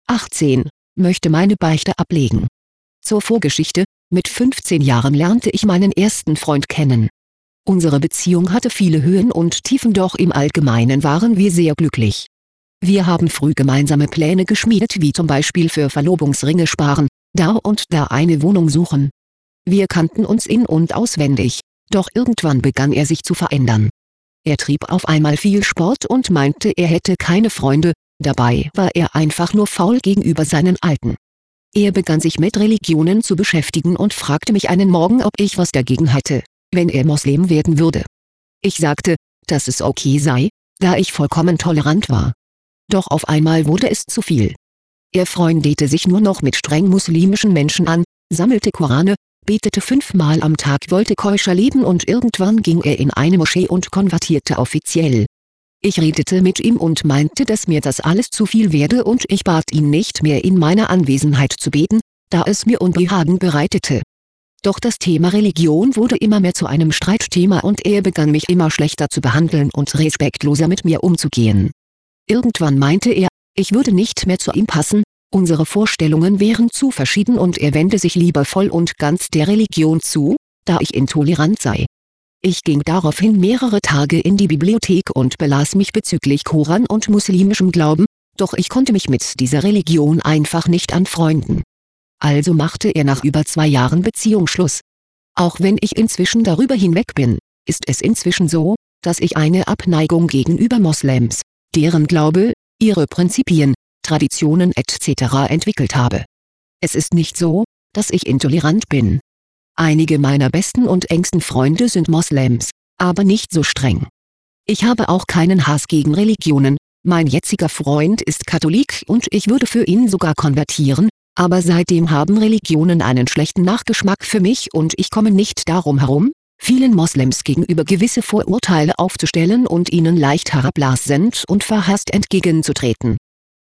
18, möchte meine Beichte ablegen. Zur Vorgeschichte: Mit 15 Jahren lernte ich meinen ersten Freund kennen. Unsere Beziehung hatte viele Höhen und Tiefen, doch im Allgemeinen waren wir sehr glücklich. Wir haben früh gemeinsame Pläne geschmiedet, wie zum Beispiel für Verlobungsringe sparen, da und da eine Wohnung suchen. Wir kannten uns in- und auswendig, doch irgendwann begann er sich zu verändern. Er trieb auf einmal viel Sport und meinte, er hätte keine Freunde, dabei war er einfach nur faul gegenüber seinen Alten. Er begann sich mit Religionen zu beschäftigen und fragte mich einen Morgen, ob ich was dagegen hätte, wenn er Moslem werden würde. Ich sagte, dass es okay sei, da ich vollkommen tolerant war. Doch auf einmal wurde es zu viel. Er freundete sich nur noch mit streng muslimischen Menschen an, sammelte Korane, betete 5-mal am Tag, wollte koscher leben und irgendwann ging er in eine Moschee und konvertierte offiziell. Ich redete mit ihm und meinte, dass mir das alles zu viel werde und ich bat ihn nicht mehr in meiner Anwesenheit zu beten, da es mir Unbehagen bereitete. Doch das Thema Religion wurde immer mehr zu einem Streitthema und er begann mich immer schlechter zu behandeln und respektloser mit mir umzugehen. Irgendwann meinte er, ich würde nicht mehr zu ihm passen, unsere Vorstellungen wären zu verschieden und er wende sich lieber voll und ganz der Religion zu, da ich intolerant sei. Ich ging daraufhin mehrere Tage in die Bibliothek und belas mich bezüglich Koran und muslimischem Glauben, doch ich konnte mich mit dieser Religion einfach nicht anfreunden. Also machte er nach über 2 Jahren Beziehung Schluss. Auch wenn ich inzwischen darüber hinweg bin, ist es inzwischen so, dass ich eine Abneigung gegenüber Moslems, deren Glaube, ihre Prinzipien, Traditionen etc. entwickelt habe. Es ist nicht so, dass ich intolerant bin. Einige meiner besten und engsten Freunde sind Moslems, aber nicht so streng. Ich habe auch keinen Hass gegen Religionen, mein jetziger Freund ist Katholik und ich würde für ihn sogar konvertieren, aber seitdem haben Religionen einen schlechten Nachgeschmack für mich und ich komme nicht darum herum, vielen Moslems gegenüber gewisse Vorurteile aufzustellen und ihnen leicht herablassend und verhasst entgegenzutreten.